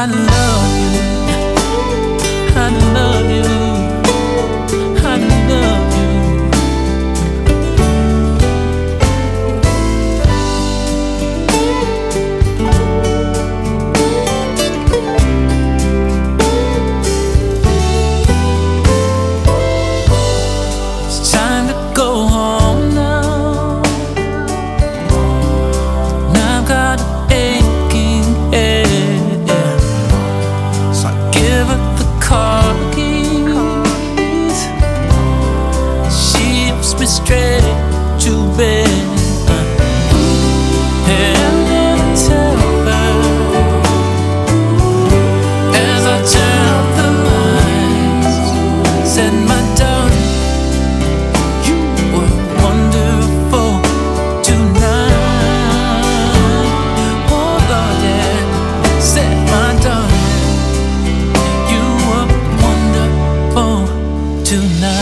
I love you. I love you. I love you. It's time to go home now. Now I've got an aching head, so I give her the car keys. She helps me straight to bed. And then I tell her, as I turn off the lights, said, my darling, you were wonderful tonight. Oh Lord, yeah, said, my darling, you were wonderful tonight.